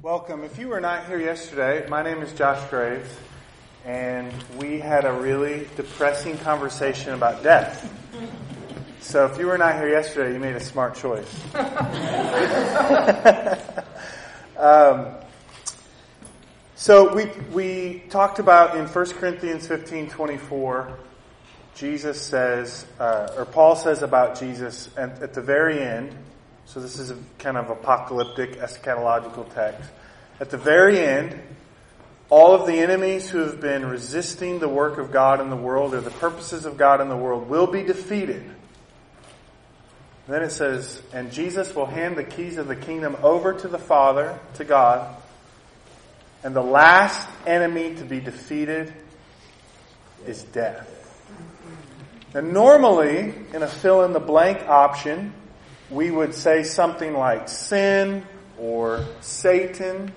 Welcome. If you were not here yesterday, my name is Josh Graves, and we had a really depressing conversation about death. So if you were not here yesterday, you made a smart choice. So we talked about in 1 Corinthians 15:24, Jesus says, or Paul says about Jesus at the very end. So this is a kind of apocalyptic, eschatological text. At the very end, all of the enemies who have been resisting the work of God in the world or the purposes of God in the world will be defeated. And then it says, and Jesus will hand the keys of the kingdom over to the Father, to God, and the last enemy to be defeated is death. Now normally, in a fill-in-the-blank option, we would say something like sin or Satan.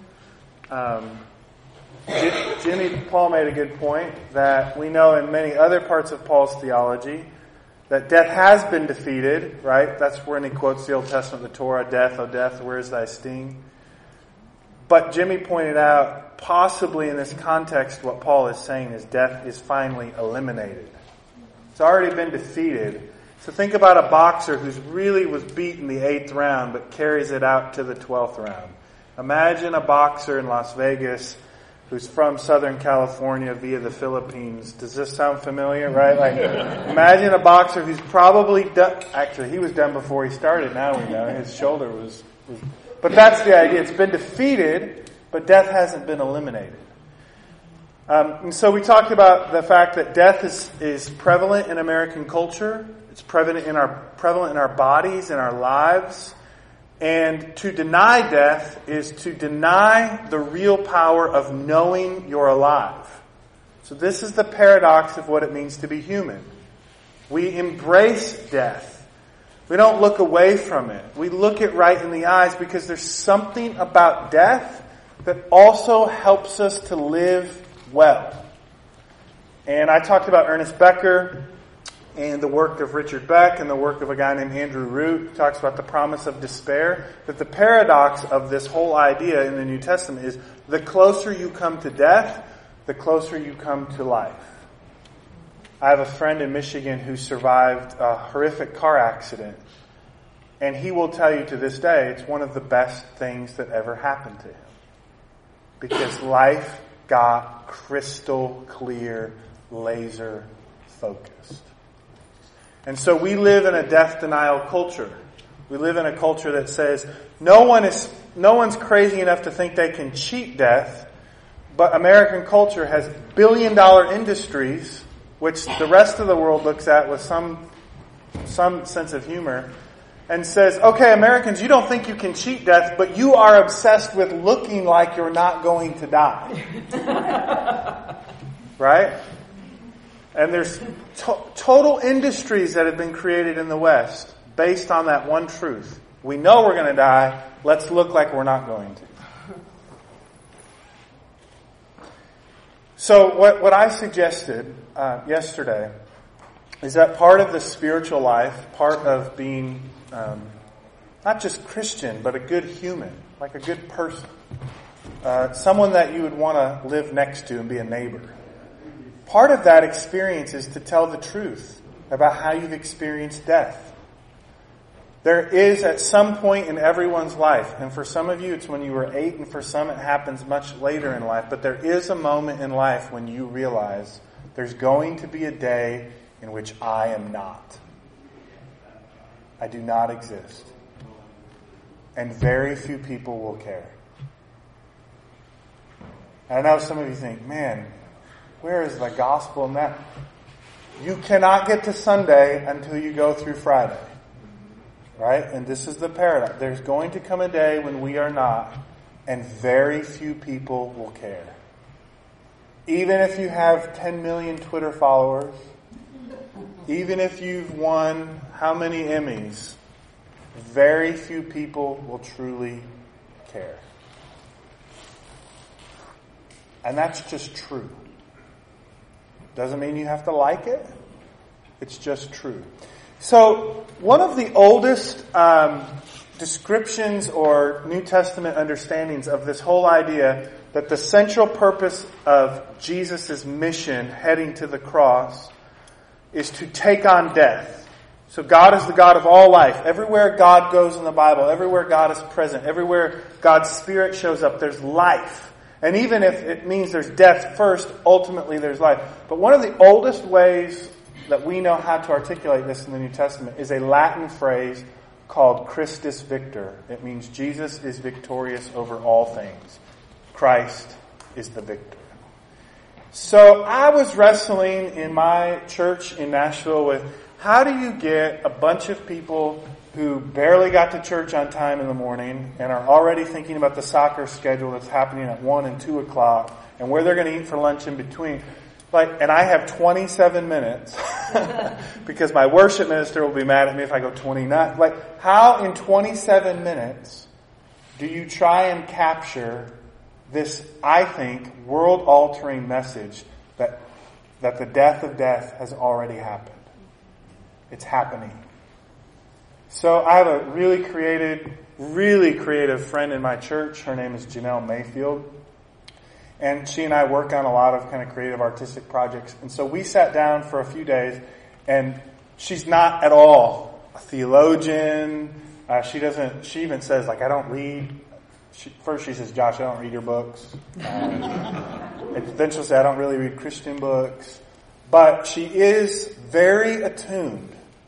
Paul made a good point that we know in many other parts of Paul's theology that death has been defeated, right? That's when he quotes the Old Testament, the Torah, death, O death, where is thy sting? But Jimmy pointed out, possibly in this context, what Paul is saying is death is finally eliminated. It's already been defeated. So think about a boxer who's really was beaten the 8th round but carries it out to the 12th round. Imagine a boxer in Las Vegas who's from Southern California via the Philippines. Does this sound familiar, right? Like, imagine a boxer who's probably done, actually he was done before he started, now we know. His shoulder was but that's the idea. It's been defeated, but death hasn't been eliminated. And so we talked about the fact that death is prevalent in American culture. It's prevalent in our bodies, in our lives. And to deny death is to deny the real power of knowing you're alive. So this is the paradox of what it means to be human. We embrace death. We don't look away from it. We look it right in the eyes because there's something about death that also helps us to live well. And I talked about Ernest Becker and the work of Richard Beck and the work of a guy named Andrew Root, who talks about the promise of despair. That the paradox of this whole idea in the New Testament is the closer you come to death, the closer you come to life. I have a friend in Michigan who survived a horrific car accident. And he will tell you to this day, it's one of the best things that ever happened to him. Because life got crystal clear, laser focused. And so we live in a death denial culture. We live in a culture that says no one's crazy enough to think they can cheat death, but American culture has billion-dollar industries, which the rest of the world looks at with some sense of humor, and says, okay, Americans, you don't think you can cheat death, but you are obsessed with looking like you're not going to die. Right? And there's total industries that have been created in the West based on that one truth. We know we're going to die. Let's look like we're not going to. So what I suggested yesterday is that part of the spiritual life, part of being not just Christian, but a good human, like a good person, someone that you would want to live next to and be a neighbor. Part of that experience is to tell the truth about how you've experienced death. There is at some point in everyone's life, and for some of you it's when you were 8, and for some it happens much later in life, but there is a moment in life when you realize there's going to be a day in which I am not. I do not exist. And very few people will care. And I know some of you think, man, where is the gospel in that? You cannot get to Sunday until you go through Friday. Right? And this is the paradox. There's going to come a day when we are not, and very few people will care. Even if you have 10 million Twitter followers, even if you've won how many Emmys, very few people will truly care. And that's just true. Doesn't mean you have to like it. It's just true. So, one of the oldest descriptions or New Testament understandings of this whole idea that the central purpose of Jesus' mission heading to the cross is to take on death. So God is the God of all life. Everywhere God goes in the Bible, everywhere God is present, everywhere God's Spirit shows up, there's life. And even if it means there's death first, ultimately there's life. But one of the oldest ways that we know how to articulate this in the New Testament is a Latin phrase called Christus Victor. It means Jesus is victorious over all things. Christ is the victor. So I was wrestling in my church in Nashville with how do you get a bunch of people who barely got to church on time in the morning and are already thinking about the soccer schedule that's happening at 1 and 2 o'clock and where they're going to eat for lunch in between. And I have 27 minutes because my worship minister will be mad at me if I go 29. How in 27 minutes do you try and capture this, I think, world-altering message that the death of death has already happened? It's happening. So I have a really creative friend in my church. Her name is Janelle Mayfield. And she and I work on a lot of kind of creative artistic projects. And so we sat down for a few days, and she's not at all a theologian. She even says, I don't read. First she says, Josh, I don't read your books. Then she'll say, I don't really read Christian books. But she is very attuned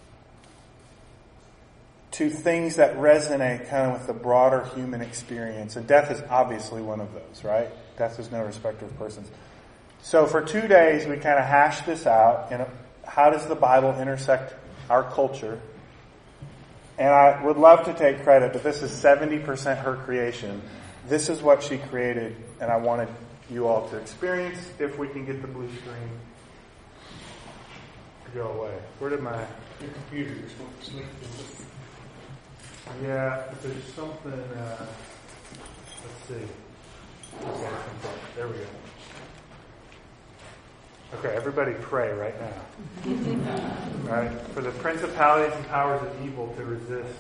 to things that resonate kind of with the broader human experience. And death is obviously one of those, right? Death is no respecter of persons. So for 2 days, we kind of hashed this out. And how does the Bible intersect our culture? And I would love to take credit, but this is 70% her creation. This is what she created, and I wanted you all to experience. If we can get the blue screen to go away. Where did my computer just went to sleep? Yeah, there's something, let's see. Okay, there we go. Okay, everybody pray right now. Right? For the principalities and powers of evil to resist.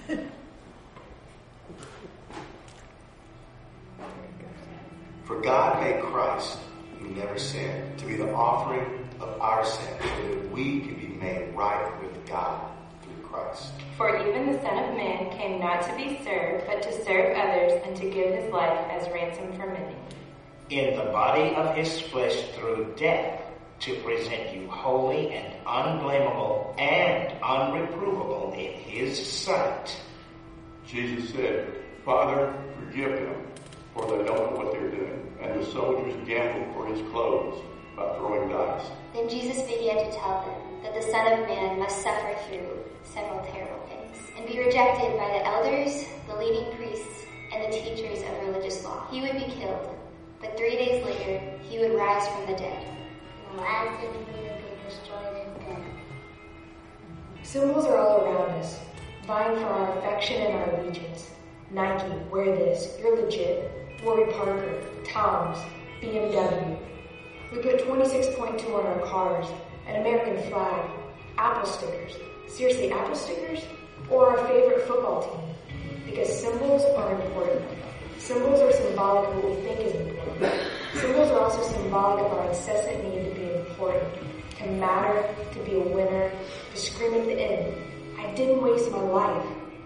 For God made Christ, who never sinned, to be the offering of our sins, so that we can be made right with God through Christ. For even the Son of Man came not to be served, but to serve others, and to give his life as ransom for many. In the body of his flesh through death, to present you holy and unblameable and unreprovable in his sight. Jesus said, Father, forgive them, for they don't know what they're doing. And the soldiers gambled for his clothes by throwing dice. Then Jesus began to tell them that the Son of Man must suffer through several terrible things, and be rejected by the elders, the leading priests, and the teachers of religious law. He would be killed, but 3 days later he would rise from the dead. And the last day he would be destroyed in death. Symbols are all around us, vying for our affection and our allegiance. Nike, wear this, you're legit. Warby Parker, Tom's, BMW. We put 26.2 on our cars, an American flag, Apple stickers. Seriously, Apple stickers? Or our favorite football team? Because symbols are important. Symbols are symbolic of what we think is important. Symbols are also symbolic of our incessant need to be important, to matter, to be a winner, to scream at the end, I didn't waste my life.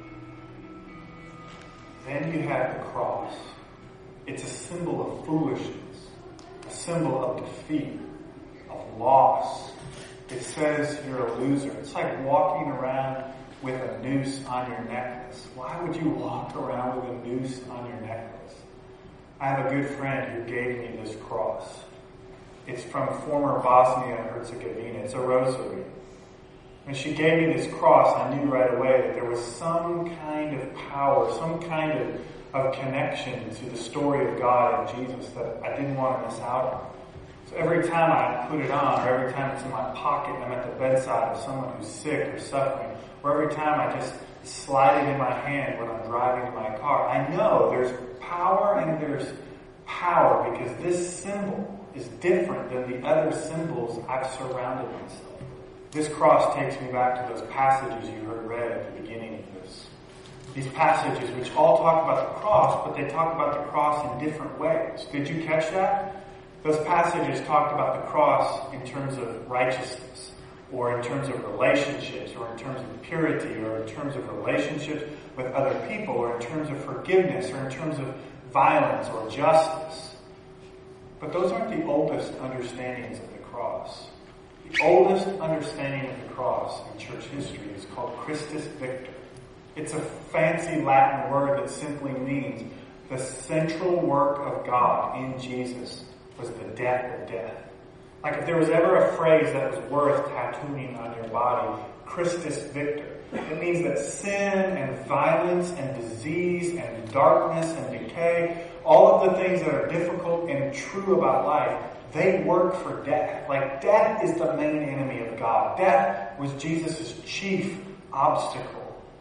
Then you have the cross. It's a symbol of foolishness, a symbol of defeat, of loss. It says you're a loser. It's like walking around with a noose on your necklace. Why would you walk around with a noose on your necklace? I have a good friend who gave me this cross. It's from former Bosnia and Herzegovina. It's a rosary. When she gave me this cross, I knew right away that there was some kind of power, some kind of connection to the story of God and Jesus that I didn't want to miss out on. So every time I put it on, or every time it's in my pocket, I'm at the bedside of someone who's sick or suffering, or every time I just slide it in my hand when I'm driving my car, I know there's power and there's power because this symbol is different than the other symbols I've surrounded myself with. This cross takes me back to those passages you heard read at the beginning of this these passages which all talk about the cross, but they talk about the cross in different ways. Did you catch that? Those passages talked about the cross in terms of righteousness, or in terms of relationships, or in terms of purity, or in terms of relationships with other people, or in terms of forgiveness, or in terms of violence or justice. But those aren't the oldest understandings of the cross. The oldest understanding of the cross in church history is called Christus Victor. It's a fancy Latin word that simply means the central work of God in Jesus was the death of death. Like if there was ever a phrase that was worth tattooing on your body, Christus Victor. It means that sin and violence and disease and darkness and decay, all of the things that are difficult and true about life, they work for death. Like death is the main enemy of God. Death was Jesus' chief obstacle.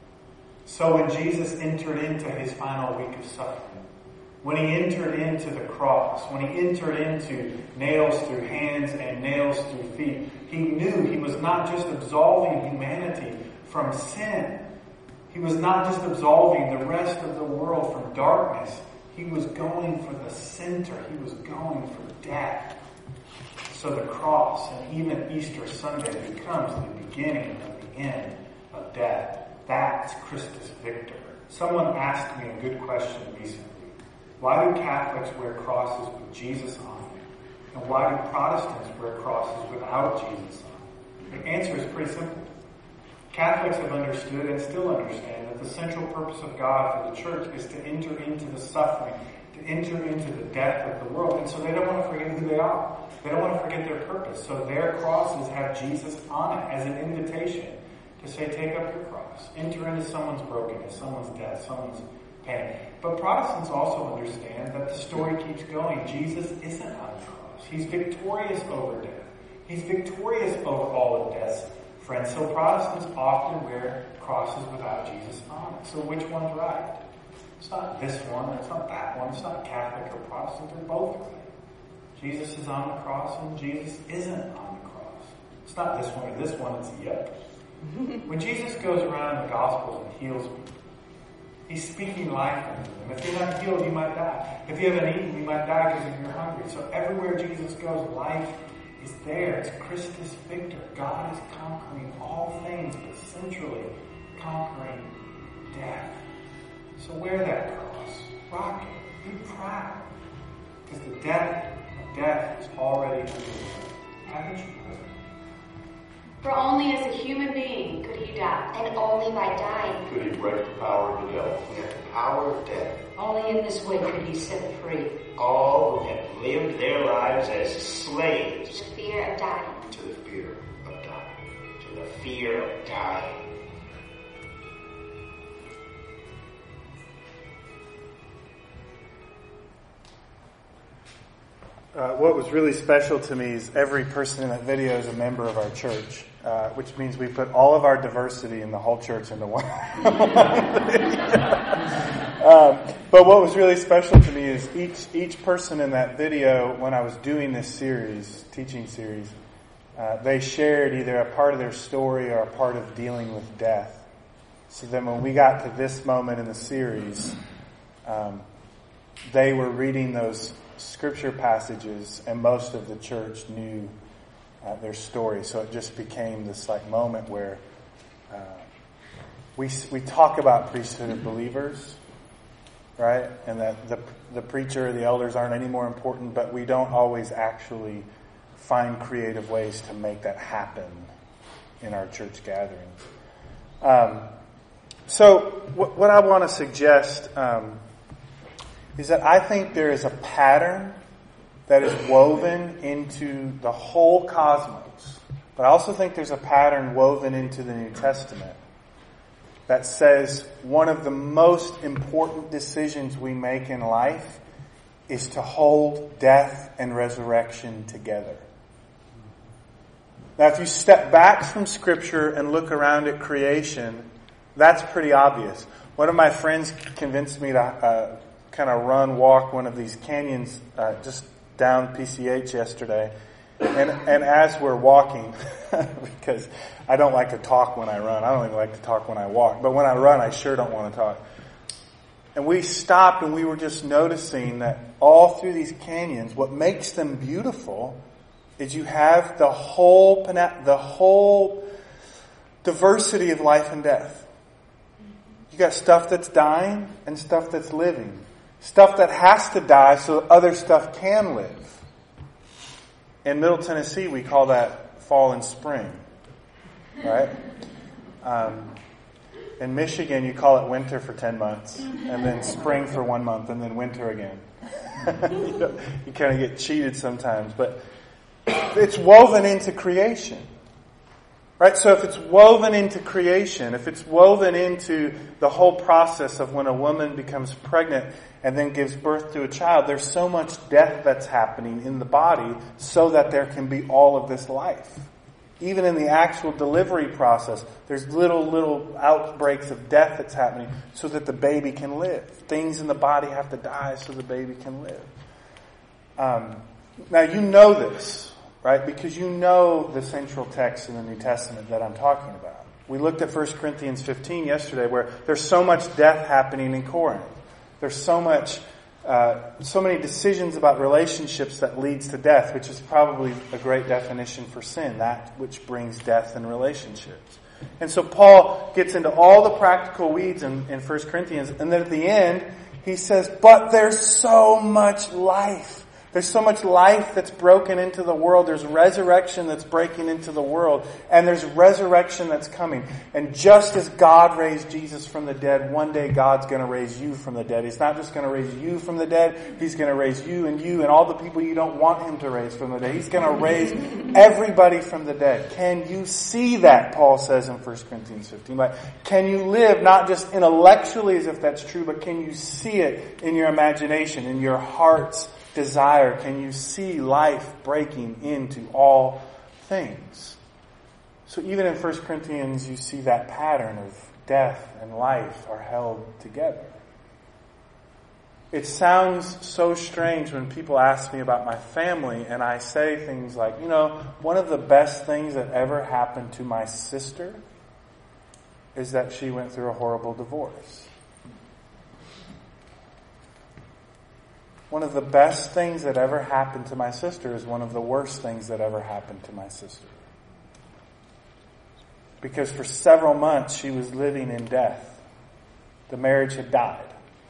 So when Jesus entered into his final week of suffering, when he entered into the cross, when he entered into nails through hands and nails through feet, he knew he was not just absolving humanity from sin. He was not just absolving the rest of the world from darkness. He was going for the center. He was going for death. So the cross and even Easter Sunday becomes the beginning of the end of death. That's Christus Victor. Someone asked me a good question recently. Why do Catholics wear crosses with Jesus on them? And why do Protestants wear crosses without Jesus on them? The answer is pretty simple. Catholics have understood and still understand that the central purpose of God for the church is to enter into the suffering, to enter into the death of the world. And so they don't want to forget who they are. They don't want to forget their purpose. So their crosses have Jesus on it as an invitation to say, take up your cross. Enter into someone's brokenness, someone's death, someone's pain. But Protestants also understand that the story keeps going. Jesus isn't on the cross. He's victorious over death. He's victorious over all of death's friends. So Protestants often wear crosses without Jesus on it. So which one's right? It's not this one, it's not that one, it's not Catholic or Protestant, they're both right. Jesus is on the cross and Jesus isn't on the cross. It's not this one or this one, it's the other. When Jesus goes around in the Gospels and heals people, he's speaking life into them. If you're not healed, you might die. If you haven't eaten, you might die because you're hungry. So everywhere Jesus goes, life is there. It's Christus Victor. God is conquering all things, but centrally conquering death. So wear that cross. Rock it. Be proud. Because the death of death is already under you. Haven't you heard? For only as a human being could he die. And only by dying Could he break the power of the devil? We have the power of death. Only in this way could he set free all who have lived their lives as slaves to the fear of dying. To the fear of dying. to the fear of dying. What was really special to me is every person in that video is a member of our church, which means we put all of our diversity in the whole church into one. But what was really special to me is each person in that video, when I was doing this series, teaching series, they shared either a part of their story or a part of dealing with death. So then when we got to this moment in the series, they were reading those scripture passages, and most of the church knew their story. So it just became this like moment where we talk about priesthood of believers, right? And that the preacher or the elders aren't any more important, but we don't always actually find creative ways to make that happen in our church gatherings. So what I want to suggest is that I think there is a pattern that is woven into the whole cosmos. But I also think there's a pattern woven into the New Testament that says one of the most important decisions we make in life is to hold death and resurrection together. Now, if you step back from Scripture and look around at creation, that's pretty obvious. One of my friends convinced me to kind of walk one of these canyons just down PCH yesterday. And as we're walking, because I don't like to talk when I run. I don't even like to talk when I walk. But when I run, I sure don't want to talk. And we stopped and we were just noticing that all through these canyons, what makes them beautiful is you have the whole diversity of life and death. You got stuff that's dying and stuff that's living. Stuff that has to die so other stuff can live. In Middle Tennessee, we call that fall and spring. Right? In Michigan, you call it winter for 10 months, and then spring for 1 month, and then winter again. You kind of get cheated sometimes, but it's woven into creation. Right? So if it's woven into creation, if it's woven into the whole process of when a woman becomes pregnant and then gives birth to a child, there's so much death that's happening in the body so that there can be all of this life. Even in the actual delivery process, there's little outbreaks of death that's happening so that the baby can live. Things in the body have to die so the baby can live. Now you know this, right? Because you know the central text in the New Testament that I'm talking about. We looked at 1 Corinthians 15 yesterday where there's so much death happening in Corinth. There's so many decisions about relationships that leads to death, which is probably a great definition for sin, that which brings death in relationships. And so Paul gets into all the practical weeds in 1 Corinthians, and then at the end, he says, but there's so much life. There's so much life that's broken into the world. There's resurrection that's breaking into the world. And there's resurrection that's coming. And just as God raised Jesus from the dead, one day God's going to raise you from the dead. He's not just going to raise you from the dead. He's going to raise you and all the people you don't want Him to raise from the dead. He's going to raise everybody from the dead. Can you see that, Paul says in 1 Corinthians 15? Like, can you live not just intellectually as if that's true, but can you see it in your imagination, in your heart's desire? Can you see life breaking into all things? So even in 1 Corinthians, you see that pattern of death and life are held together. It sounds so strange when people ask me about my family and I say things like, one of the best things that ever happened to my sister is that she went through a horrible divorce. One of the best things that ever happened to my sister is one of the worst things that ever happened to my sister. Because for several months she was living in death. The marriage had died.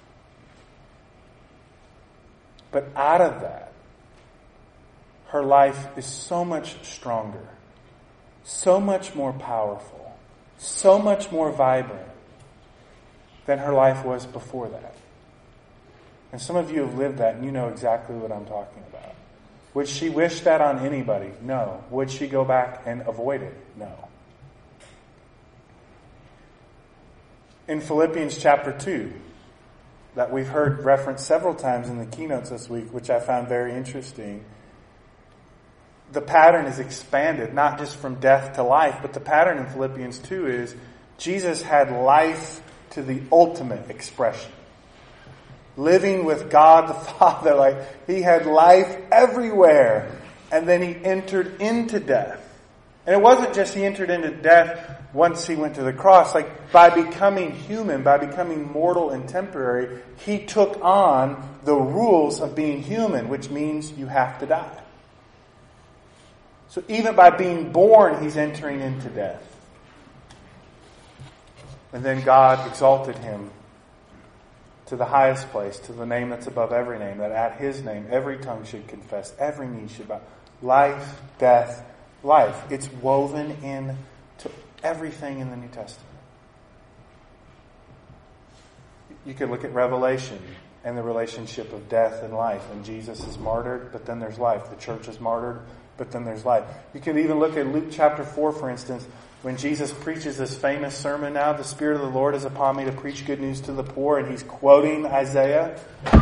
But out of that, her life is so much stronger, so much more powerful, so much more vibrant than her life was before that. And some of you have lived that and you know exactly what I'm talking about. Would she wish that on anybody? No. Would she go back and avoid it? No. In Philippians chapter 2, that we've heard referenced several times in the keynotes this week, which I found very interesting, the pattern is expanded, not just from death to life, but the pattern in Philippians 2 is Jesus had life to the ultimate expression. Living with God the Father, He had life everywhere. And then He entered into death. And it wasn't just He entered into death once He went to the cross. By becoming human, by becoming mortal and temporary, He took on the rules of being human, which means you have to die. So even by being born, He's entering into death. And then God exalted Him to the highest place, to the name that's above every name, that at His name every tongue should confess, every knee should bow. Life, death, life. It's woven into everything in the New Testament. You could look at Revelation and the relationship of death and life. And Jesus is martyred, but then there's life. The church is martyred, but then there's life. You could even look at Luke chapter 4, for instance, when Jesus preaches this famous sermon now, the Spirit of the Lord is upon me to preach good news to the poor, and He's quoting Isaiah.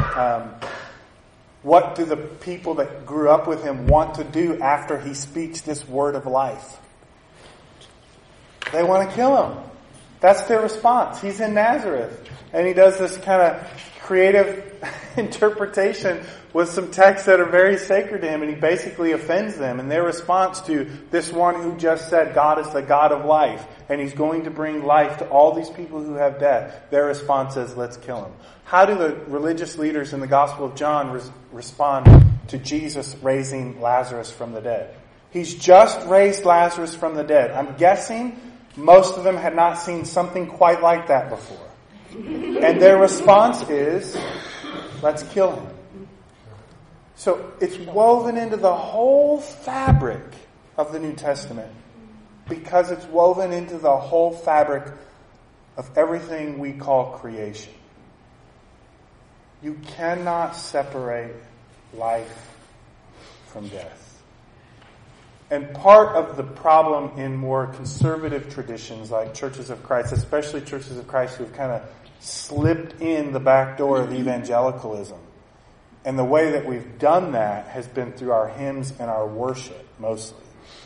What do the people that grew up with Him want to do after He speaks this word of life? They want to kill Him. That's their response. He's in Nazareth, and He does this kind of creative interpretation with some texts that are very sacred to him, and he basically offends them. And their response to this one who just said God is the God of life, and he's going to bring life to all these people who have death, their response is, let's kill him. How do the religious leaders in the Gospel of John respond to Jesus raising Lazarus from the dead? He's just raised Lazarus from the dead. I'm guessing most of them had not seen something quite like that before. And their response is, let's kill him. So it's woven into the whole fabric of the New Testament because it's woven into the whole fabric of everything we call creation. You cannot separate life from death. And part of the problem in more conservative traditions like Churches of Christ, especially Churches of Christ who have kind of slipped in the back door of evangelicalism. And the way that we've done that has been through our hymns and our worship, mostly.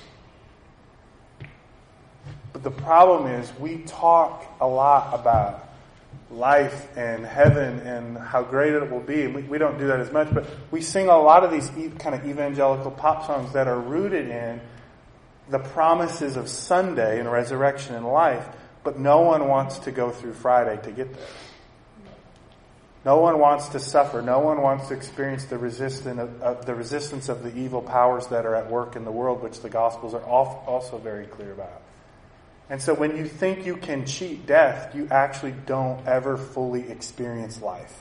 But the problem is we talk a lot about life and heaven and how great it will be. And we don't do that as much, but we sing a lot of these kind of evangelical pop songs that are rooted in the promises of Sunday and resurrection and life, but no one wants to go through Friday to get there. No one wants to suffer. No one wants to experience the resistance of the evil powers that are at work in the world, which the Gospels are also very clear about. And so when you think you can cheat death, you actually don't ever fully experience life.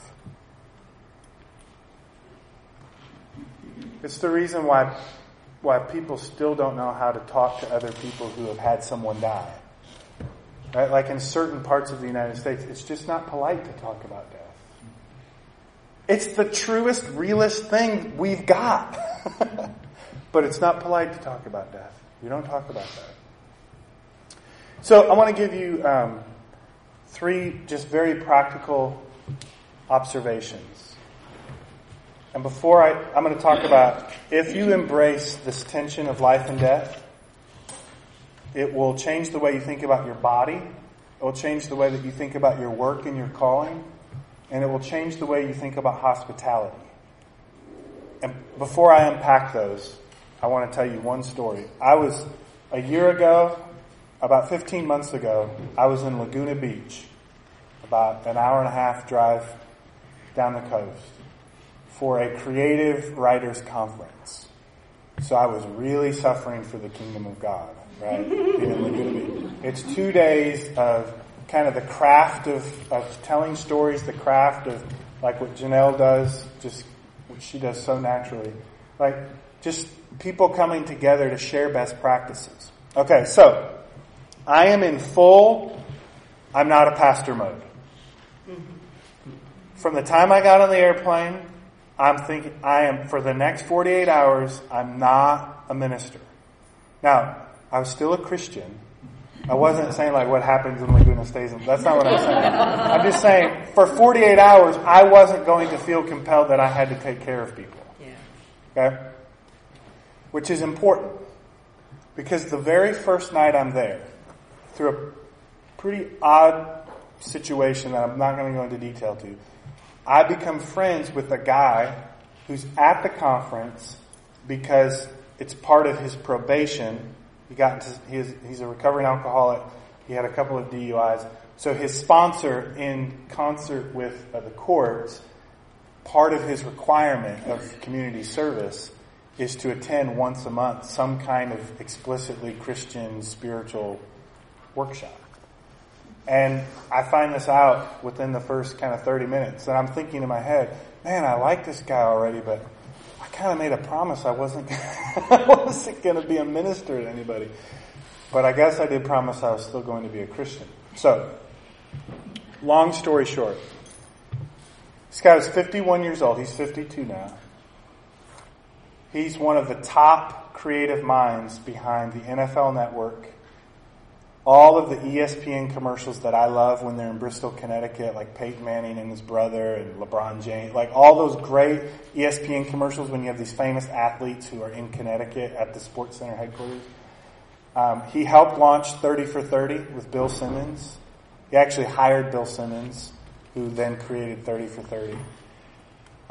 It's the reason why people still don't know how to talk to other people who have had someone die. Right? Like in certain parts of the United States, it's just not polite to talk about death. It's the truest, realest thing we've got. But it's not polite to talk about death. You don't talk about that. So I want to give you 3 just very practical observations. And before I'm going to talk about if you embrace this tension of life and death, it will change the way you think about your body. It will change the way that you think about your work and your calling. And it will change the way you think about hospitality. And before I unpack those, I want to tell you one story. A year ago, about 15 months ago, I was in Laguna Beach, about an hour and a half drive down the coast, for a creative writers conference. So I was really suffering for the kingdom of God, right? In Laguna Beach. It's 2 days of kind of the craft of telling stories, the craft of like what Janelle does, just what she does so naturally. Like just people coming together to share best practices. Okay, so I am in full, I'm not a pastor mode. From the time I got on the airplane, I'm thinking for the next 48 hours, I'm not a minister. Now, I was still a Christian. I wasn't saying like what happens in Laguna stays in. That's not what I'm saying. I'm just saying for 48 hours, I wasn't going to feel compelled that I had to take care of people. Yeah. Okay? Which is important. Because the very first night I'm there, through a pretty odd situation that I'm not going to go into detail to, I become friends with a guy who's at the conference because it's part of his probation. He's a recovering alcoholic. He had a couple of DUIs. So his sponsor, in concert with the courts, part of his requirement of community service is to attend once a month some kind of explicitly Christian spiritual workshop. And I find this out within the first kind of 30 minutes. And I'm thinking in my head, man, I like this guy already, but I kind of made a promise I wasn't going to be a minister to anybody. But I guess I did promise I was still going to be a Christian. So, long story short, this guy was 51 years old. He's 52 now. He's one of the top creative minds behind the NFL Network. All of the ESPN commercials that I love when they're in Bristol, Connecticut, like Peyton Manning and his brother and LeBron James, like all those great ESPN commercials when you have these famous athletes who are in Connecticut at the Sports Center headquarters. He helped launch 30 for 30 with Bill Simmons. He actually hired Bill Simmons, who then created 30 for 30.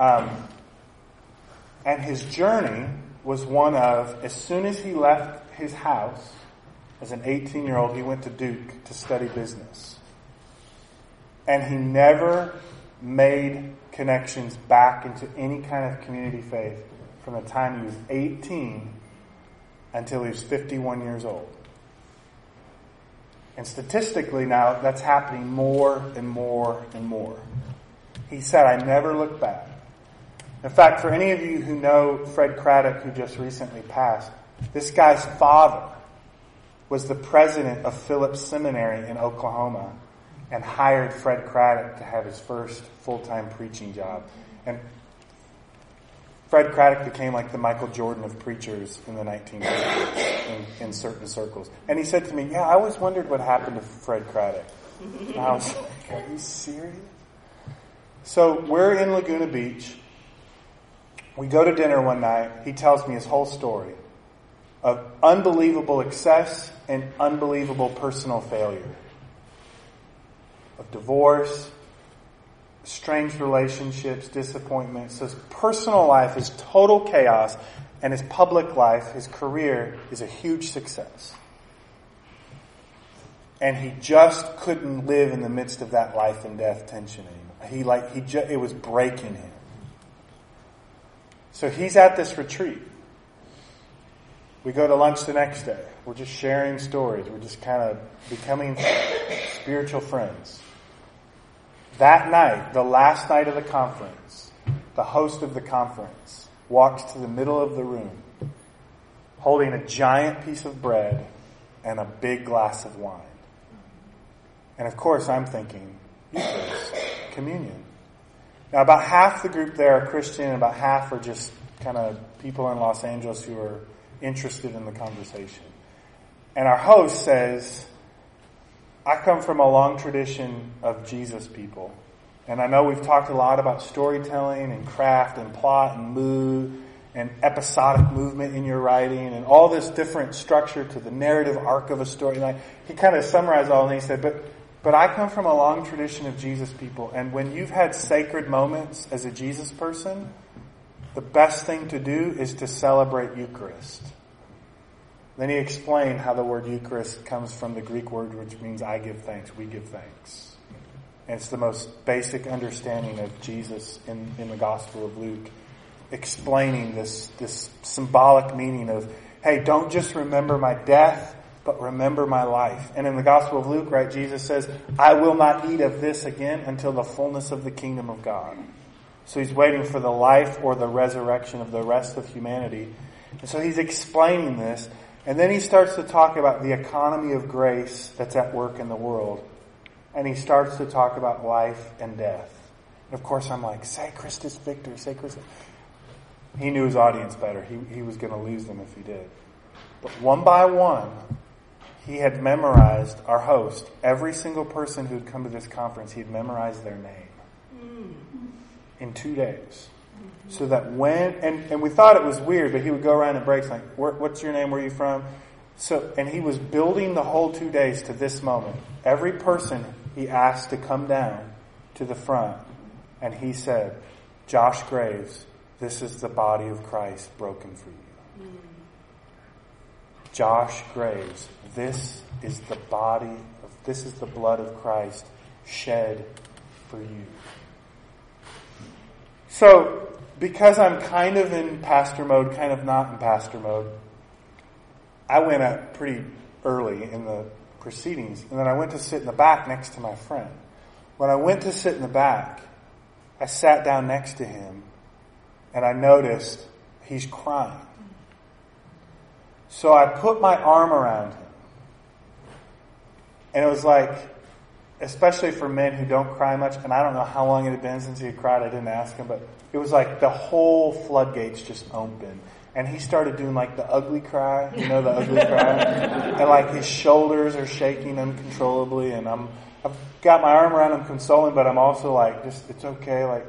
And his journey was one of, as soon as he left his house, as an 18-year-old, he went to Duke to study business. And he never made connections back into any kind of community faith from the time he was 18 until he was 51 years old. And statistically now, that's happening more and more and more. He said, I never look back. In fact, for any of you who know Fred Craddock, who just recently passed, this guy's father was the president of Phillips Seminary in Oklahoma and hired Fred Craddock to have his first full-time preaching job. And Fred Craddock became like the Michael Jordan of preachers in the 1950s in certain circles. And he said to me, I always wondered what happened to Fred Craddock. And I was like, are you serious? So we're in Laguna Beach. We go to dinner one night. He tells me his whole story of unbelievable excess and unbelievable personal failure. Of divorce, strange relationships, disappointments. So his personal life is total chaos, and his public life, his career, is a huge success. And he just couldn't live in the midst of that life and death tension anymore. It was breaking him. So he's at this retreat. We go to lunch the next day. We're just sharing stories. We're just kind of becoming spiritual friends. That night, the last night of the conference, the host of the conference walks to the middle of the room holding a giant piece of bread and a big glass of wine. And of course, I'm thinking, Eucharist, communion. Now, about half the group there are Christian, and about half are just kind of people in Los Angeles who are interested in the conversation. And our host says, I come from a long tradition of Jesus people. And I know we've talked a lot about storytelling and craft and plot and mood and episodic movement in your writing and all this different structure to the narrative arc of a story. Like, he kind of summarized all, and he said, But I come from a long tradition of Jesus people, and when you've had sacred moments as a Jesus person, the best thing to do is to celebrate Eucharist. Then he explained how the word Eucharist comes from the Greek word which means I give thanks, we give thanks. And it's the most basic understanding of Jesus in the Gospel of Luke, explaining this symbolic meaning of, hey, don't just remember my death, but remember my life. And in the Gospel of Luke, right, Jesus says, I will not eat of this again until the fullness of the kingdom of God. So he's waiting for the life or the resurrection of the rest of humanity. And so he's explaining this. And then he starts to talk about the economy of grace that's at work in the world. And he starts to talk about life and death. And of course I'm like, say Christus Victor, say Christus. He knew his audience better. He was going to lose them if he did. But one by one, he had memorized, our host, every single person who had come to this conference, he had memorized their name in 2 days. So that and we thought it was weird, but he would go around in breaks like, what's your name, where are you from? And he was building the whole 2 days to this moment. Every person he asked to come down to the front, and he said, Josh Graves, this is the body of Christ broken for you. Josh Graves, this is the blood of Christ shed for you. So, because I'm kind of in pastor mode, kind of not in pastor mode, I went up pretty early in the proceedings, and then I went to sit in the back next to my friend. When I went to sit in the back, I sat down next to him, and I noticed he's crying. So I put my arm around him. And it was like, especially for men who don't cry much, and I don't know how long it had been since he had cried, I didn't ask him, but it was like the whole floodgates just opened. And he started doing like the ugly cry, you know, the ugly cry. And like his shoulders are shaking uncontrollably, and I've got my arm around him consoling, but I'm also like, just, it's okay, like.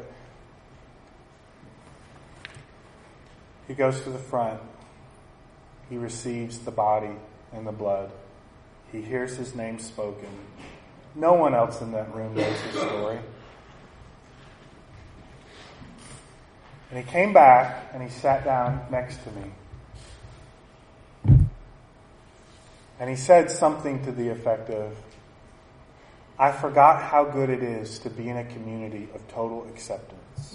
He goes to the front. He receives the body and the blood. He hears his name spoken. No one else in that room knows his story. And he came back and he sat down next to me. And he said something to the effect of, I forgot how good it is to be in a community of total acceptance.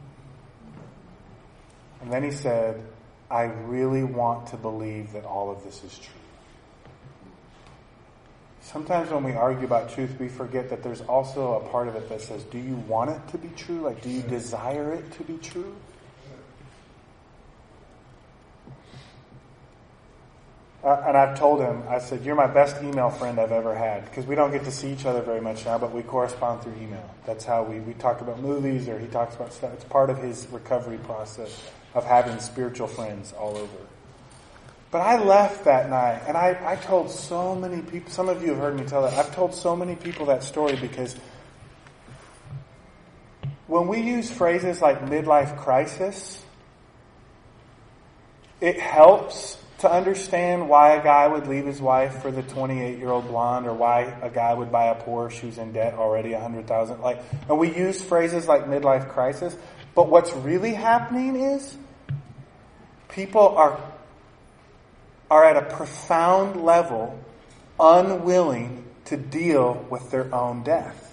And then he said, I really want to believe that all of this is true. Sometimes when we argue about truth, we forget that there's also a part of it that says, do you want it to be true? Like, do you desire it to be true? And I've told him, I said, you're my best email friend I've ever had. Because we don't get to see each other very much now, but we correspond through email. That's how we talk about movies, or he talks about stuff. It's part of his recovery process of having spiritual friends all over. But I left that night, and I told so many people, some of you have heard me tell that, I've told so many people that story because when we use phrases like midlife crisis, it helps to understand why a guy would leave his wife for the 28-year-old blonde, or why a guy would buy a Porsche who's in debt already $100,000. And we use phrases like midlife crisis, but what's really happening is people are at a profound level unwilling to deal with their own death.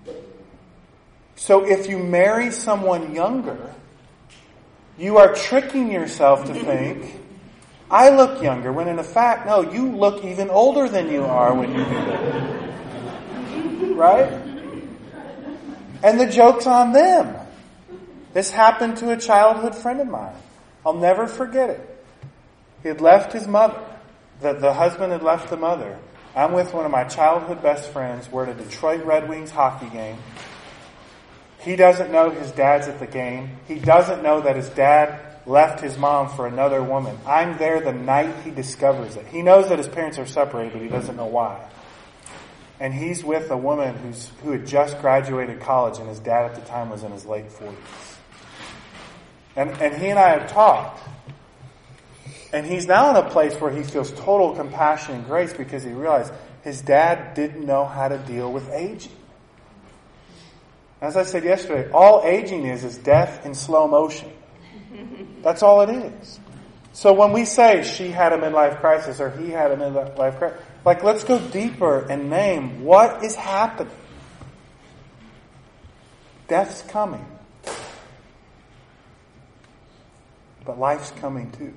So if you marry someone younger, you are tricking yourself to think, I look younger, when in fact, no, you look even older than you are when you do that. Right? And the joke's on them. This happened to a childhood friend of mine. I'll never forget it. He had left his mother. The husband had left the mother. I'm with one of my childhood best friends. We're at a Detroit Red Wings hockey game. He doesn't know his dad's at the game. He doesn't know that his dad left his mom for another woman. I'm there the night he discovers it. He knows that his parents are separated, but he doesn't know why. And he's with a woman who had just graduated college, and his dad at the time was in his late 40s. And he and I have talked. And he's now in a place where he feels total compassion and grace because he realized his dad didn't know how to deal with aging. As I said yesterday, all aging is death in slow motion. That's all it is. So when we say she had a midlife crisis or he had a midlife crisis, let's go deeper and name what is happening. Death's coming. But life's coming too.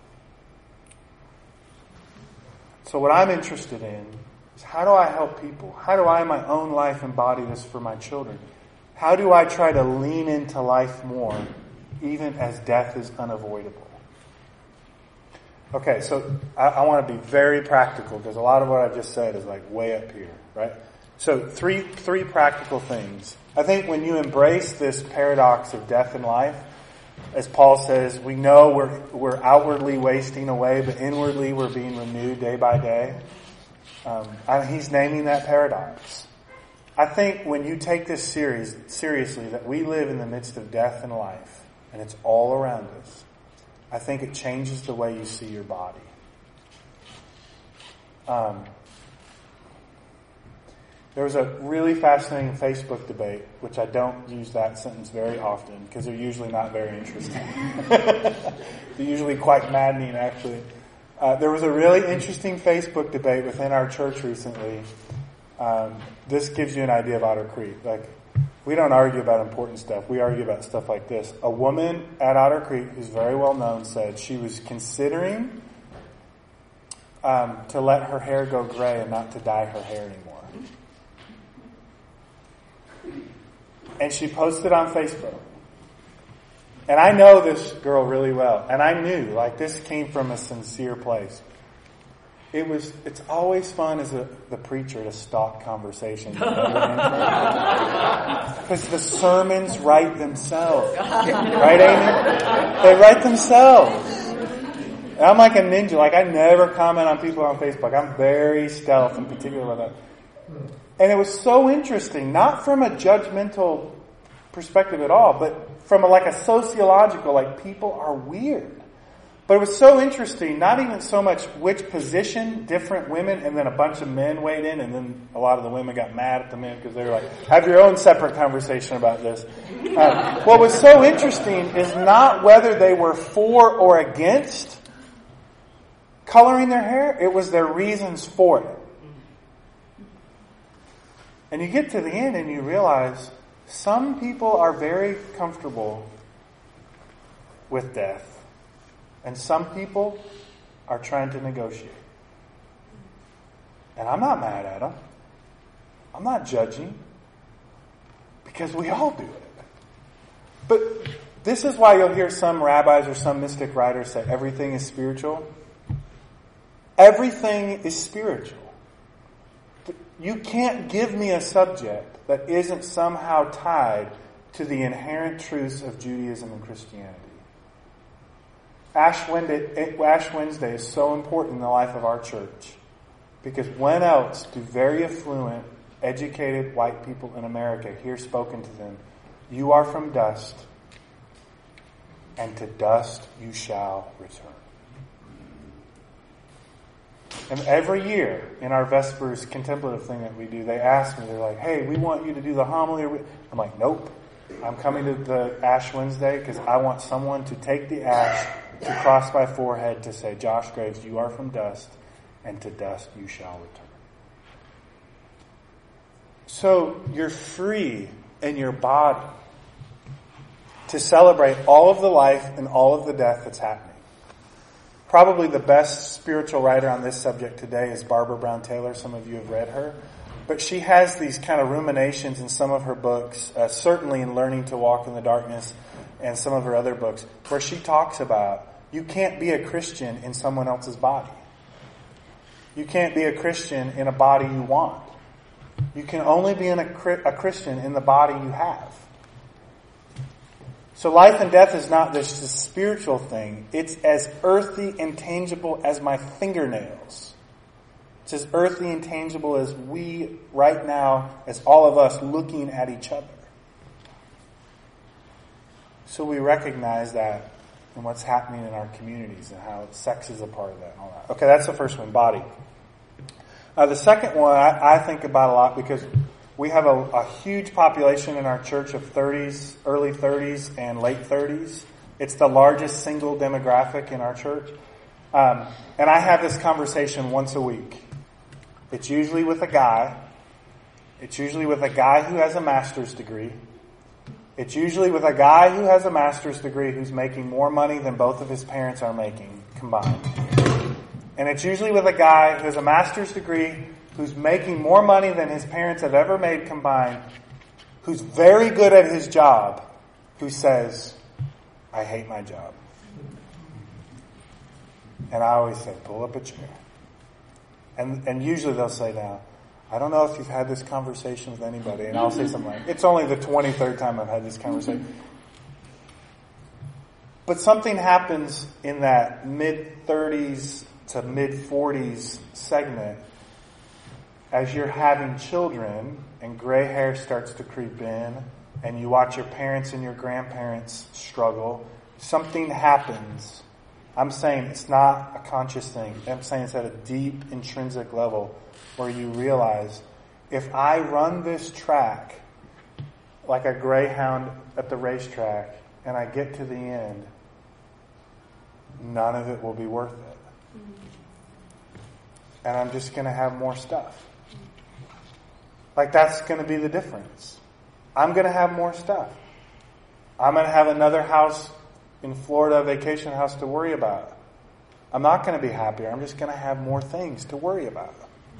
So what I'm interested in is, how do I help people? How do I in my own life embody this for my children? How do I try to lean into life more, even as death is unavoidable? Okay, so I want to be very practical because a lot of what I've just said is way up here, right? So three practical things. I think when you embrace this paradox of death and life, as Paul says, we know we're outwardly wasting away, but inwardly we're being renewed day by day. He's naming that paradox. I think when you take this seriously, that we live in the midst of death and life, and it's all around us, I think it changes the way you see your body. There was a really fascinating Facebook debate, which I don't use that sentence very often because they're usually not very interesting. They're usually quite maddening, actually. There was a really interesting Facebook debate within our church recently. This gives you an idea of Otter Creek. We don't argue about important stuff. We argue about stuff like this. A woman at Otter Creek, who's very well known, said she was considering to let her hair go gray and not to dye her hair anymore. And she posted on Facebook. And I know this girl really well. And I knew, this came from a sincere place. It's always fun as the preacher to stalk conversations. Because the sermons write themselves. Right, Amy? They write themselves. And I'm like a ninja. I never comment on people on Facebook. I'm very stealth in particular about that. And it was so interesting, not from a judgmental perspective at all, but from a sociological, people are weird. But it was so interesting, not even so much which position different women, and then a bunch of men weighed in, and then a lot of the women got mad at the men because they were like, have your own separate conversation about this. What was so interesting is not whether they were for or against coloring their hair, it was their reasons for it. And you get to the end and you realize some people are very comfortable with death. And some people are trying to negotiate. And I'm not mad at them. I'm not judging. Because we all do it. But this is why you'll hear some rabbis or some mystic writers say everything is spiritual. Everything is spiritual. You can't give me a subject that isn't somehow tied to the inherent truths of Judaism and Christianity. Ash Wednesday is so important in the life of our church because when else do very affluent, educated white people in America hear spoken to them, you are from dust, and to dust you shall return. And every year in our Vespers contemplative thing that we do, they ask me, they're like, hey, we want you to do the homily. I'm like, nope. I'm coming to the Ash Wednesday because I want someone to take the ash to cross my forehead to say, Josh Graves, you are from dust, and to dust you shall return. So you're free in your body to celebrate all of the life and all of the death that's happening. Probably the best spiritual writer on this subject today is Barbara Brown Taylor. Some of you have read her. But she has these kind of ruminations in some of her books, certainly in Learning to Walk in the Darkness and some of her other books, where she talks about you can't be a Christian in someone else's body. You can't be a Christian in a body you want. You can only be a Christian in the body you have. So life and death is not just a spiritual thing. It's as earthy and tangible as my fingernails. It's as earthy and tangible as we right now, as all of us looking at each other. So we recognize that and what's happening in our communities and how sex is a part of that and all that. Okay, that's the first one, body. The second one I think about a lot because we have a huge population in our church of 30s, early 30s, and late 30s. It's the largest single demographic in our church. And I have this conversation once a week. It's usually with a guy. It's usually with a guy who has a master's degree. It's usually with a guy who has a master's degree who's making more money than both of his parents are making combined. And it's usually with a guy who has a master's degree who's making more money than his parents have ever made combined, who's very good at his job, who says, I hate my job. And I always say, pull up a chair. And usually they'll say now, I don't know if you've had this conversation with anybody. And I'll say something like, it's only the 23rd time I've had this conversation. But something happens in that mid-30s to mid-40s segment as you're having children and gray hair starts to creep in and you watch your parents and your grandparents struggle. Something happens. I'm saying it's not a conscious thing. I'm saying it's at a deep intrinsic level where you realize if I run this track like a greyhound at the racetrack and I get to the end, none of it will be worth it. And I'm just going to have more stuff. Like that's going to be the difference. I'm going to have more stuff. I'm going to have another house in Florida, a vacation house to worry about. I'm not going to be happier. I'm just going to have more things to worry about.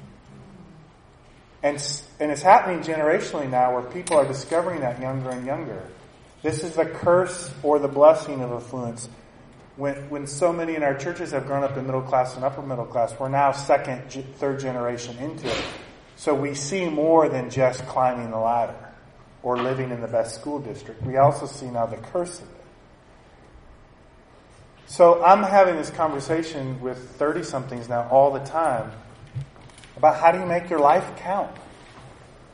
And it's happening generationally now where people are discovering that younger and younger. This is the curse or the blessing of affluence. When so many in our churches have grown up in middle class and upper middle class, we're now second, third generation into it. So we see more than just climbing the ladder or living in the best school district. We also see now the curse of it. So I'm having this conversation with 30-somethings now all the time about how do you make your life count?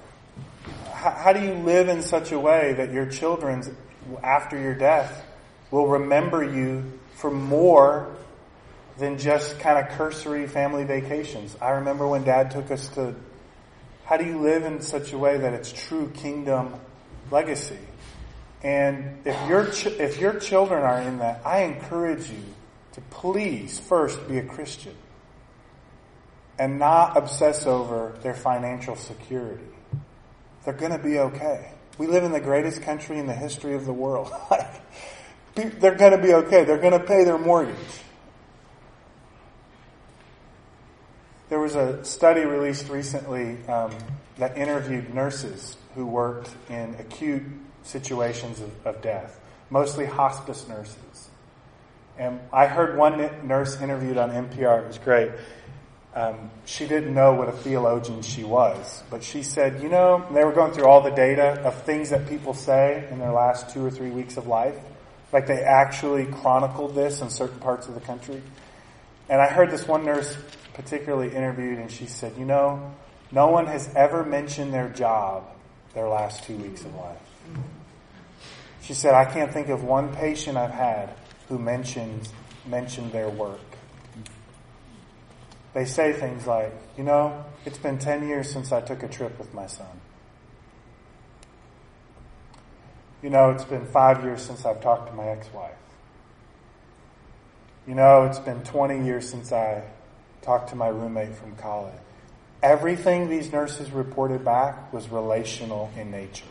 How do you live in such a way that your children, after your death, will remember you for more than just kind of cursory family vacations. I remember when Dad took us to, how do you live in such a way that it's true kingdom legacy? And if your children are in that, I encourage you to please first be a Christian and not obsess over their financial security. They're going to be okay. We live in the greatest country in the history of the world. They're going to be okay. They're going to pay their mortgage. There was a study released recently that interviewed nurses who worked in acute situations of death, mostly hospice nurses. And I heard one nurse interviewed on NPR. It was great. She didn't know what a theologian she was, but she said, they were going through all the data of things that people say in their last 2 or 3 weeks of life. Like they actually chronicled this in certain parts of the country. And I heard this one nurse particularly interviewed, and she said, no one has ever mentioned their job their last 2 weeks of life. She said, I can't think of one patient I've had who mentioned their work. They say things like, it's been 10 years since I took a trip with my son. It's been 5 years since I've talked to my ex-wife. It's been 20 years since I talked to my roommate from college. Everything these nurses reported back was relational in nature.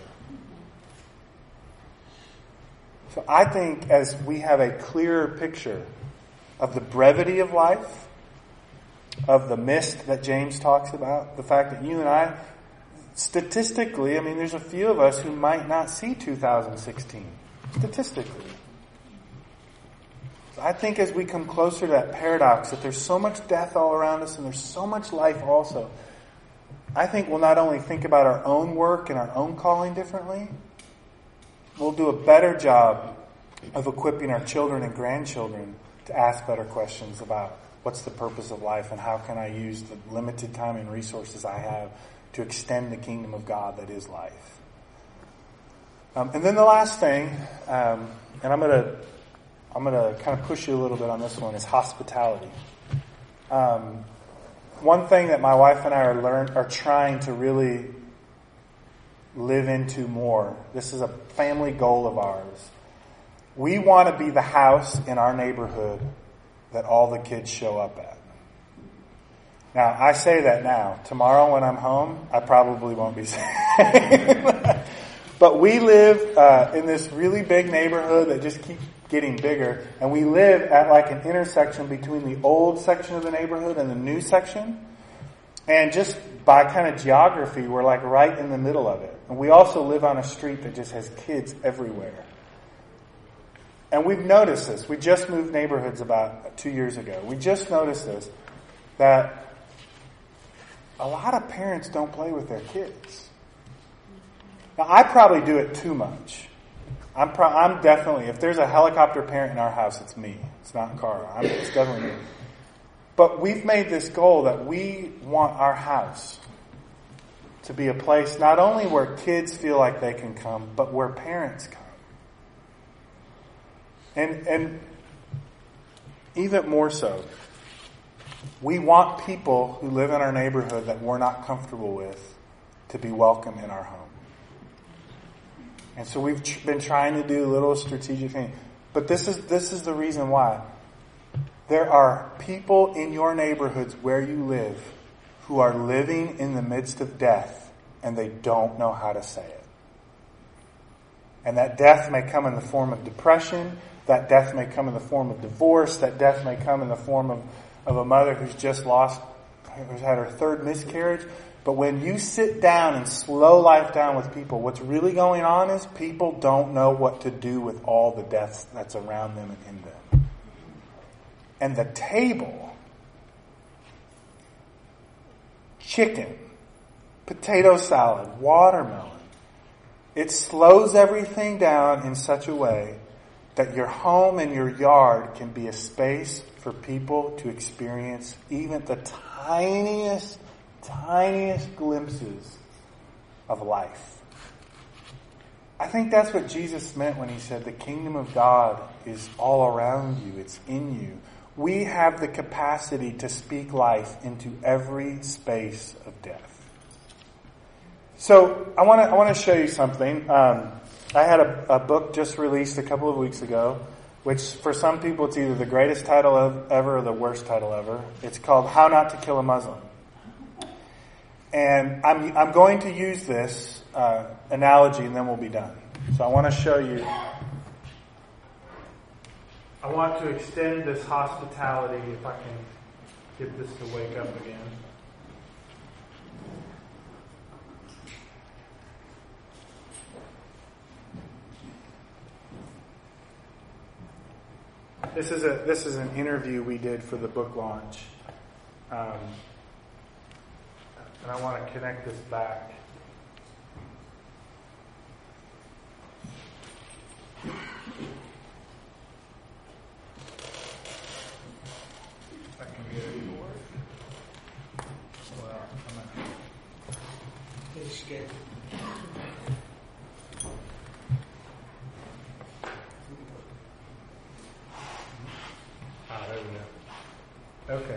So I think as we have a clearer picture of the brevity of life, of the mist that James talks about, the fact that you and I, statistically, there's a few of us who might not see 2016. Statistically. So I think as we come closer to that paradox, that there's so much death all around us and there's so much life also, I think we'll not only think about our own work and our own calling differently, we'll do a better job of equipping our children and grandchildren to ask better questions about what's the purpose of life and how can I use the limited time and resources I have to extend the kingdom of God that is life. And then the last thing, and I'm gonna kind of push you a little bit on this one, is hospitality. One thing that my wife and I are trying to really live into more. This is a family goal of ours. We want to be the house in our neighborhood that all the kids show up at. Now, I say that now. Tomorrow when I'm home, I probably won't be saying that. But we live in this really big neighborhood that just keeps getting bigger. And we live at like an intersection between the old section of the neighborhood and the new section. And just by kind of geography, we're like right in the middle of it. And we also live on a street that just has kids everywhere. And we've noticed this. We just moved neighborhoods about 2 years ago. We just noticed this, that a lot of parents don't play with their kids. Now, I probably do it too much. I'm definitely, if there's a helicopter parent in our house, it's me. It's not Carl. It's definitely me. But we've made this goal that we want our house to be a place not only where kids feel like they can come, but where parents come. And even more so, we want people who live in our neighborhood that we're not comfortable with to be welcome in our home. And so we've been trying to do little strategic things. But this is the reason why. There are people in your neighborhoods where you live who are living in the midst of death and they don't know how to say it. And that death may come in the form of depression. That death may come in the form of divorce. That death may come in the form of a mother who's had her third miscarriage. But when you sit down and slow life down with people, what's really going on is people don't know what to do with all the death that's around them and in them. And the table, chicken, potato salad, watermelon, it slows everything down in such a way that your home and your yard can be a space for people to experience even the tiniest glimpses of life. I think that's what Jesus meant when he said the kingdom of God is all around you. It's in you. We have the capacity to speak life into every space of death. So I want to show you something. I had a book just released a couple of weeks ago, which for some people it's either the greatest title ever or the worst title ever. It's called How Not to Kill a Muslim. And I'm going to use this analogy and then we'll be done. So I want to show you. I want to extend this hospitality, if I can get this to wake up again. This is an interview we did for the book launch. And I want to connect this back. If I can get it to work. Well, I'm not. It's good. There we go. Okay.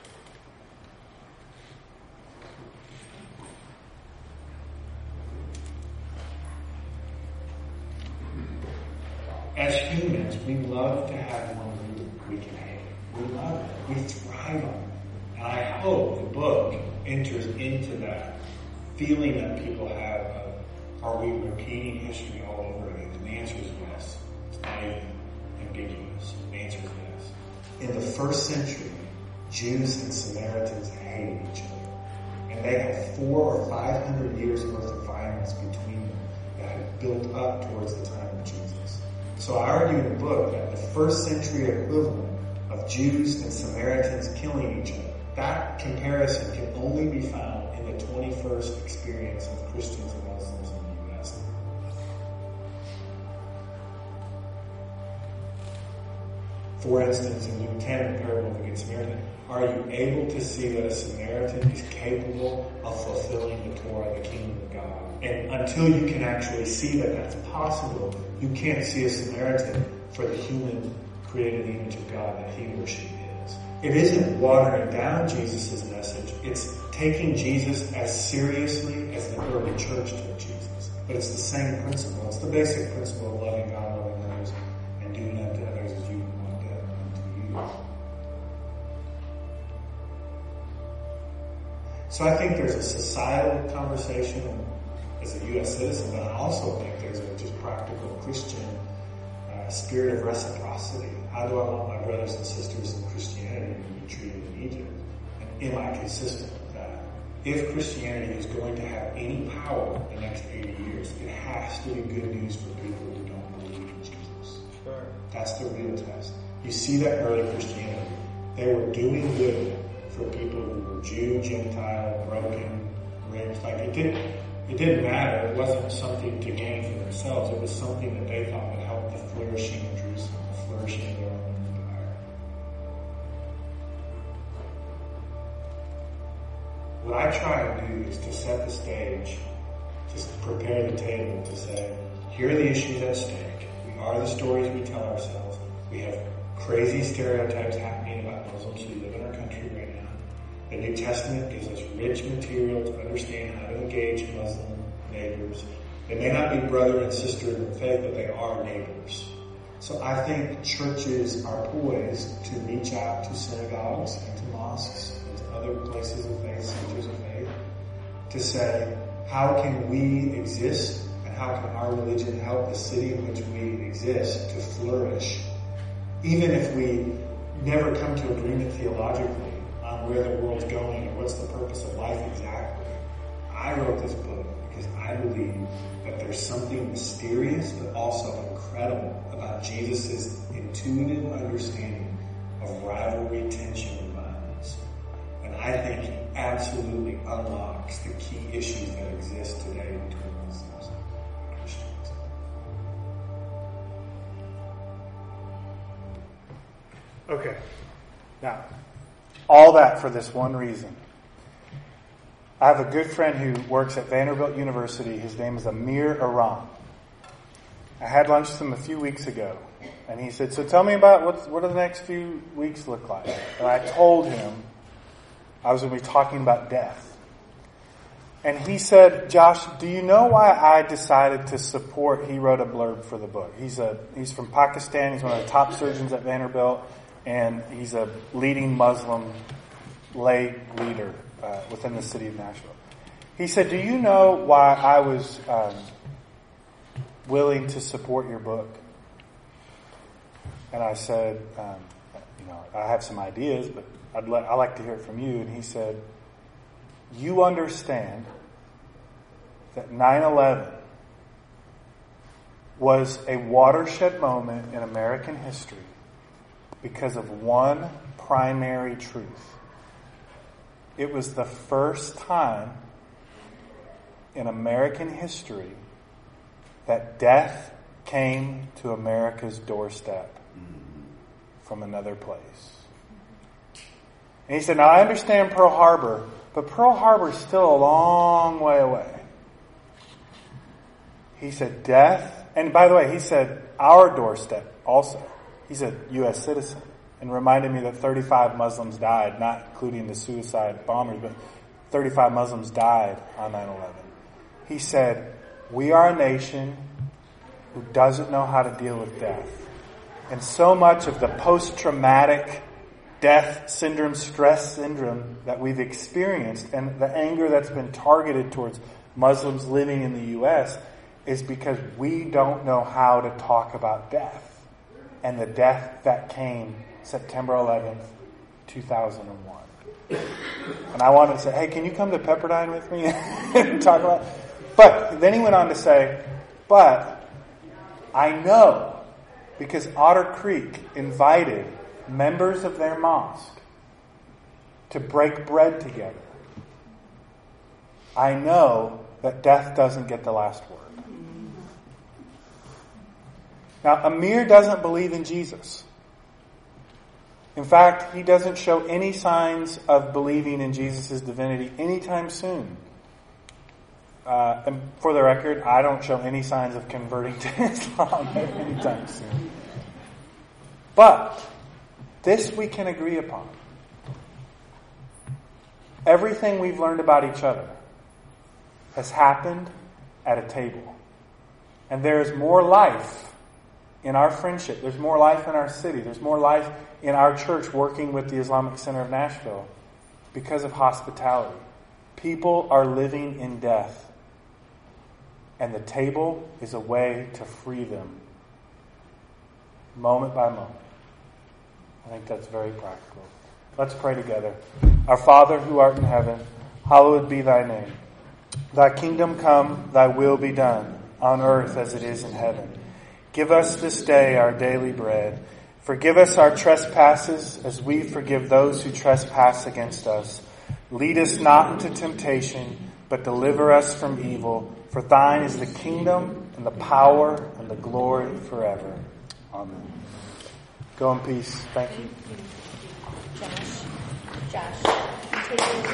As humans, we love to have one group we can hate. We love it. We thrive on it. And I hope the book enters into that feeling that people have of, are we repeating history all over again? And the answer is yes. It's not even ambiguous. The answer is yes. In the first century, Jews and Samaritans hated each other. And they had 400 or 500 years worth of violence between them that had built up towards the time of Jesus. So I argue in the book that the first century equivalent of Jews and Samaritans killing each other, that comparison can only be found in the 21st experience of Christians and Muslims in the U.S. For instance, in Luke 10, the parable of the Good Samaritan, are you able to see that a Samaritan is capable of fulfilling the Torah, the kingdom of God? And until you can actually see that that's possible, you can't see a Samaritan for the human created in the image of God that he or she is. It isn't watering down Jesus' message. It's taking Jesus as seriously as the early church took Jesus. But it's the same principle. It's the basic principle of loving God, loving others, and doing unto others as you want done unto you. So I think there's a societal conversation as a U.S. citizen, but I also think there's a just practical Christian spirit of reciprocity. How do I want my brothers and sisters in Christianity to be treated in Egypt? And am I consistent with that? If Christianity is going to have any power in the next 80 years, it has to be good news for people who don't believe in Jesus. Sure. That's the real test. You see that early Christianity. They were doing good for people who were Jew, Gentile, broken, rich. Like it didn't matter. It wasn't something to gain for themselves. It was something that they thought would help the flourishing of Jerusalem, the flourishing of their own empire. What I try to do is to set the stage, to prepare the table to say, here are the issues at stake. We are the stories we tell ourselves. We have crazy stereotypes happening about Muslims who live in our country right now. The New Testament gives us rich material to understand how to engage Muslim neighbors. They may not be brother and sister in faith, but they are neighbors. So I think churches are poised to reach out to synagogues and to mosques and to other places of faith, centers of faith, to say, how can we exist and how can our religion help the city in which we exist to flourish, even if we never come to agreement theologically on where the world's going and what's the purpose of life exactly. I wrote this book because I believe that there's something mysterious but also incredible about Jesus' intuitive understanding of rivalry, tension, and violence. And I think he absolutely unlocks the key issues that exist today between Muslims and Christians. Okay. Now, all that for this one reason. I have a good friend who works at Vanderbilt University. His name is Amir Aram. I had lunch with him a few weeks ago, and he said, so tell me about what do the next few weeks look like? And I told him I was going to be talking about death. And he said, Josh, do you know why I decided to support, he wrote a blurb for the book. He's from Pakistan, he's one of the top surgeons at Vanderbilt, and he's a leading Muslim lay leader within the city of Nashville. He said, do you know why I was willing to support your book? And I said, I have some ideas, but I'd like to hear it from you. And he said, you understand that 9/11 was a watershed moment in American history because of one primary truth. It was the first time in American history that death came to America's doorstep from another place. And he said, now I understand Pearl Harbor, but Pearl Harbor is still a long way away. He said, death, and by the way, he said, our doorstep also. He's a U.S. citizen, and reminded me that 35 Muslims died, not including the suicide bombers, but 35 Muslims died on 9/11. He said, we are a nation who doesn't know how to deal with death. And so much of the post-traumatic death syndrome, stress syndrome that we've experienced, and the anger that's been targeted towards Muslims living in the U.S., is because we don't know how to talk about death. And the death that came September 11th, 2001. And I wanted to say, hey, can you come to Pepperdine with me and talk about it? But then he went on to say, but I know because Otter Creek invited members of their mosque to break bread together. I know that death doesn't get the last word. Now, Amir doesn't believe in Jesus. In fact, he doesn't show any signs of believing in Jesus' divinity anytime soon. And for the record, I don't show any signs of converting to Islam anytime soon. But this we can agree upon. Everything we've learned about each other has happened at a table. And there is more life in our friendship. There's more life in our city. There's more life in our church working with the Islamic Center of Nashville because of hospitality. People are living in death. And the table is a way to free them moment by moment. I think that's very practical. Let's pray together. Our Father who art in heaven, hallowed be thy name. Thy kingdom come, thy will be done, on earth as it is in heaven. Give us this day our daily bread. Forgive us our trespasses as we forgive those who trespass against us. Lead us not into temptation, but deliver us from evil. For thine is the kingdom and the power and the glory forever. Amen. Go in peace. Thank you. Josh, take